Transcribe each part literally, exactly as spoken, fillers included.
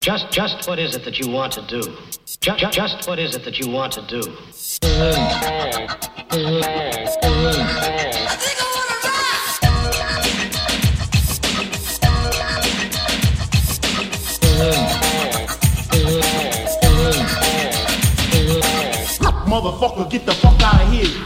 Just, just what is it that you want to do? Just, just what is it that you want to do? Motherfucker, get the fuck out of here.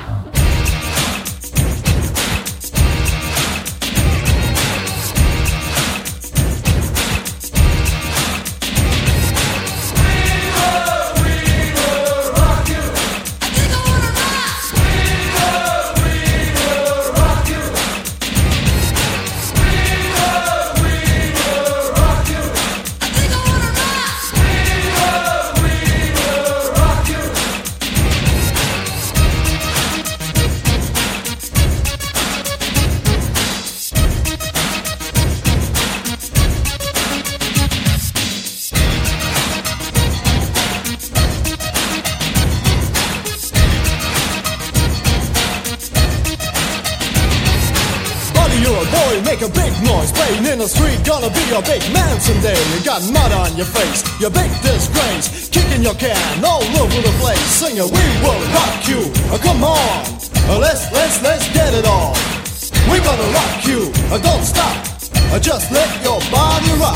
Make a big noise, playing in the street, gonna be a big man someday. You got mud on your face, you big disgrace, kicking your can all over the place, singing we will rock you. Uh, come on, uh, let's let's let's get it on. We're gonna rock you. Uh, don't stop, uh, just let your body rock.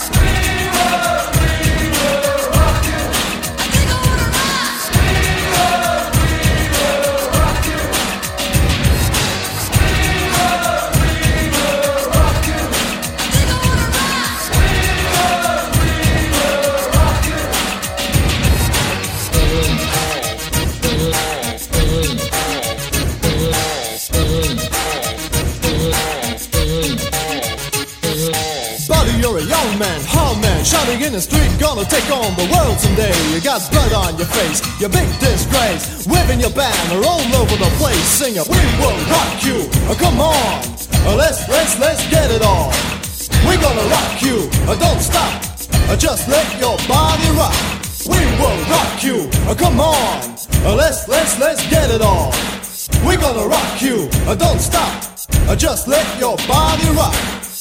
Shouting in the street, gonna take on the world someday. You got blood on your face, you big disgrace, waving your banner all over the place, singing we will rock you. Oh, come on, uh, let's let's let's get it on. We're gonna rock you. Uh, don't stop, uh, just let your body rock. We will rock you. Oh, come on, uh, let's let's let's get it on. We're gonna rock you. Uh, don't stop, uh, just let your body rock.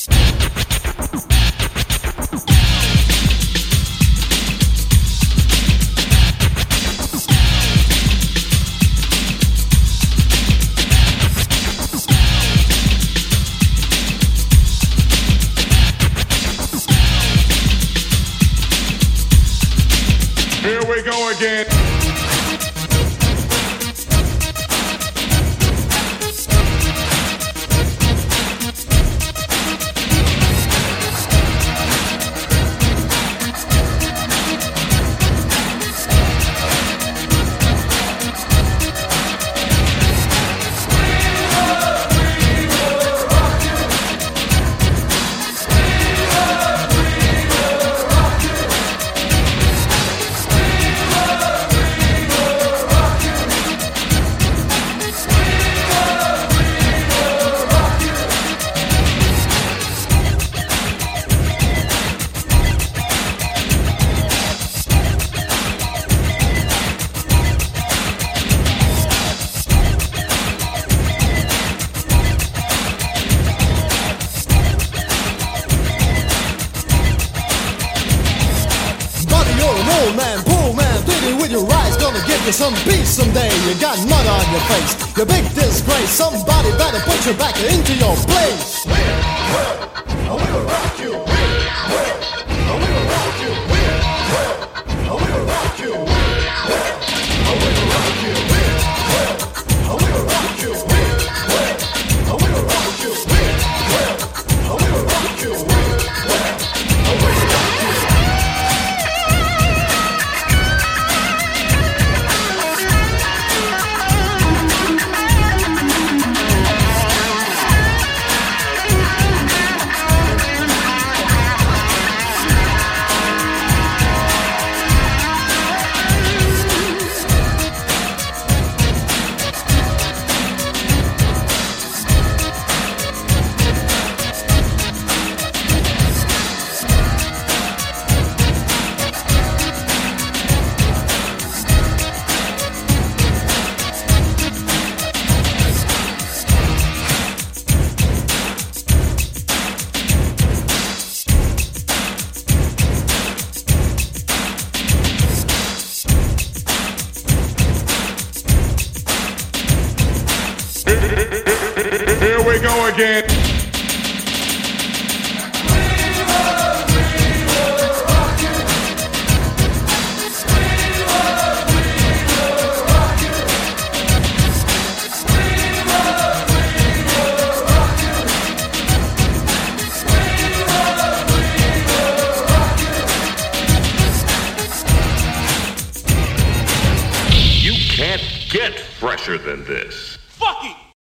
Here we go again. Some peace someday. You got mud on your face, you big disgrace. Somebody better put you back into your place. We will, we will rock you. We will, we will rock you. We will, we will rock you. We will, we will rock you. We will, we will rock you. We will, we will rock you. We will, we will rock you. We will, we will rock you. again. You can't get fresher than this.